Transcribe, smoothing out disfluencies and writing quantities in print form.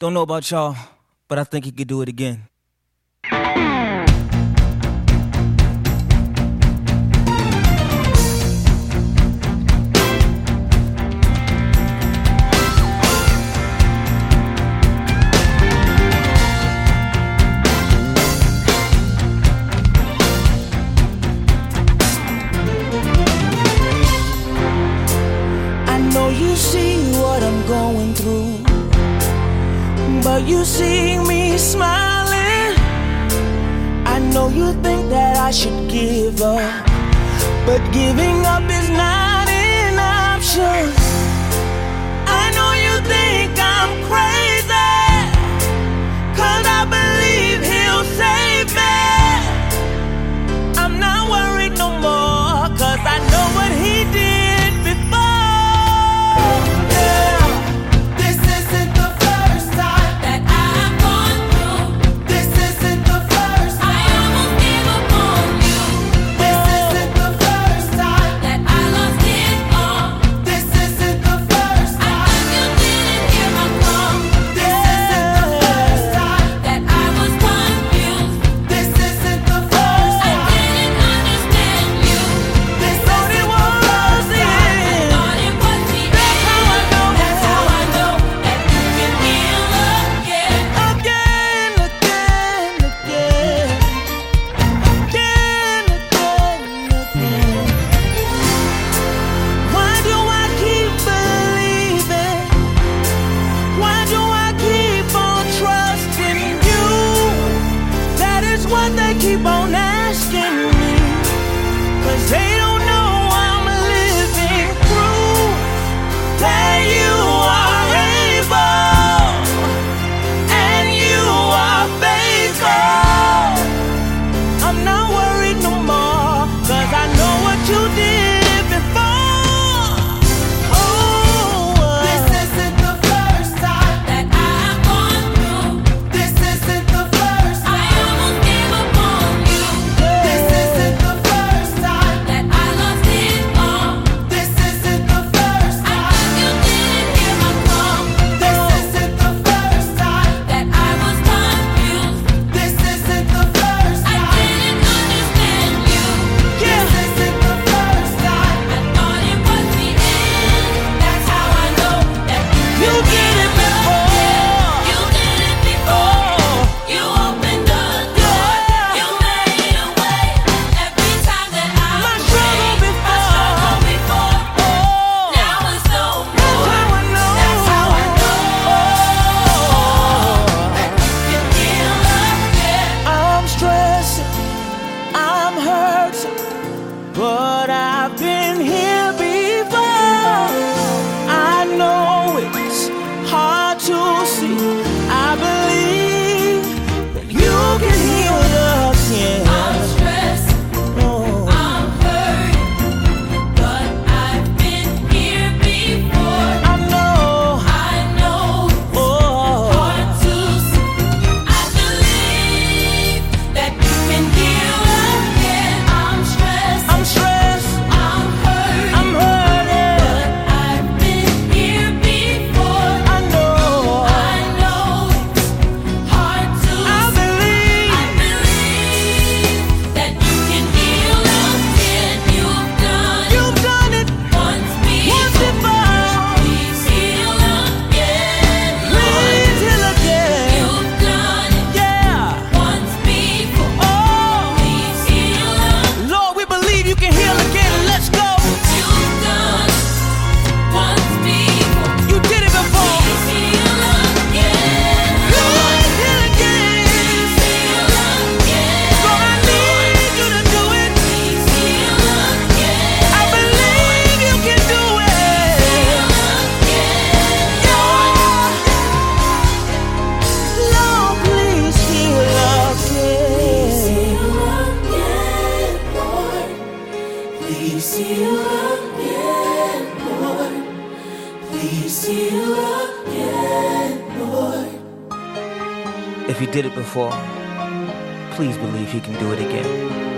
Don't know about y'all, but I think he could do it again. You see what I'm going through, but you see me smiling. I know you think that I should give up, but giving up is not an option. I know you think I'm crazy, 'cause I believe he'll save me. I'm not worried no more, 'cause I know what he did before. Keep on asking me, 'cause they don't know I'm living proof that you are able and you are faithful. I'm not worried no more, 'cause I know what you did before. Oh, this isn't the first time that I've gone through. This isn't the first time. I almost gave up on you. This isn't the first time that I lost it all. This isn't the first time. I think you didn't hear my call. This isn't the first time that I was confused. This isn't the first time. I didn't understand you. This isn't the first time. I thought it was the end. That's how I know that you did it before. you did it before. You opened the door. You made a way. Every time that I My struggle before. Now it's no more. That's how I know. That's how I know. You feel again. I'm stressing, I'm hurting, but I've been here before. I know it's hard to see. I believe that you can heal again. I'm stressed. Oh. I'm hurting, but I've been here before. I know. I know. Oh. Hard to see. I believe that you can heal again. I'm stressed. I'm stressed, I'm hurting, I'm hurting. but I've been here before. I know. I know it's hard to I believe. I believe that you can heal again. You've done it You've done it once once before. before. Please heal again, Lord. Please heal again. You've done it Yeah. once before. Oh. Please heal again. Lord, we believe you can heal again. Let's go. You've done it once before. You did it before. Please heal again, Lord. Please heal again. Please heal again, Lord, I need you to do it. Please heal again. I believe you can do it. Lord, please heal again. Please heal again, Lord. Please heal again, Lord. If he did it before, please believe he can do it again.